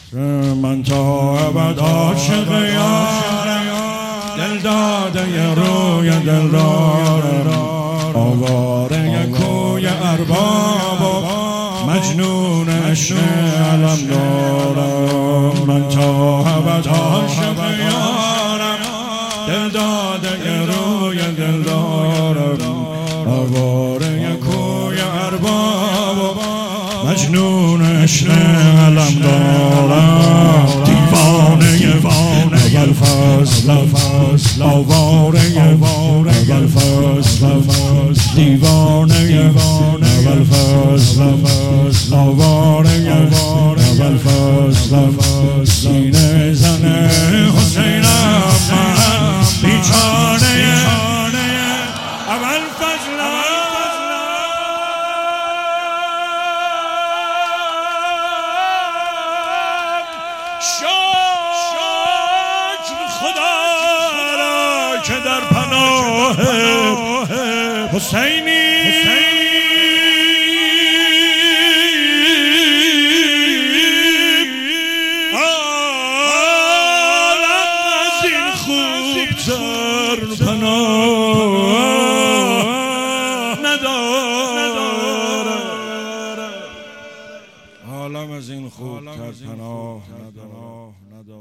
من تا ابد عاشق یارم، دل داده روی دلدارم، آواره کوی ارباب و مجنون عشق علم دارم. من تا ابد عاشق یارم، دل داده روی دلدارم، آواره کوی ارباب و مجنون عشق علم دارم. دیوانه اول فصل آواره اول فصل، دیوانه اول فصل آواره اول فصل، سینه زن حسینم من بیچاره اول فصل. شکر خدا را که در پناه حسینی عالم از این خوبتر پناه نداره، عالم از این خوبتر پناه نداره.